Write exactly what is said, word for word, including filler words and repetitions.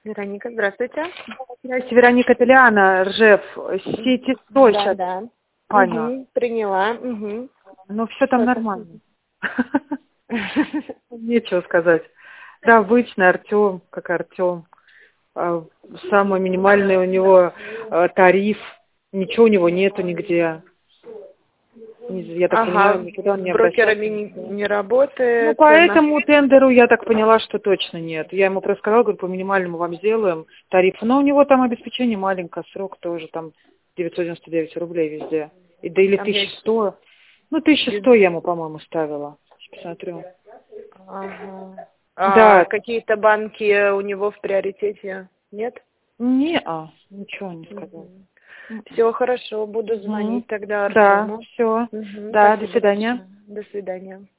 Вероника, здравствуйте. Здравствуйте, Вероника, это Лиана Ржев, сети сто Да, сейчас. да. Аня. Угу, приняла. Угу. Ну, все там Что нормально. Нечего сказать. Да, обычный Артем, как Артем. Самый минимальный у него э, тариф. Ничего у него нету нигде. Не- Я так Ага, понимаю, никуда он с не брокерами обращался. не, не работает. Ну, по этому тендеру я так поняла, что точно нет. Я ему просто сказала, говорю, по минимальному вам сделаем тариф. Но у него там обеспечение маленькое, срок тоже там девятьсот девяносто девять рублей везде. И да или Там тысяча есть- сто. Ну, тысяча сто я ему, по-моему, ставила. Сейчас посмотрю. Ага. Да. А какие-то банки у него в приоритете нет? Не-а, ничего не сказал. Все хорошо, буду звонить Мгм. тогда Да, Артему. все. Мгм, Да, до спасибо свидания. большое. До свидания.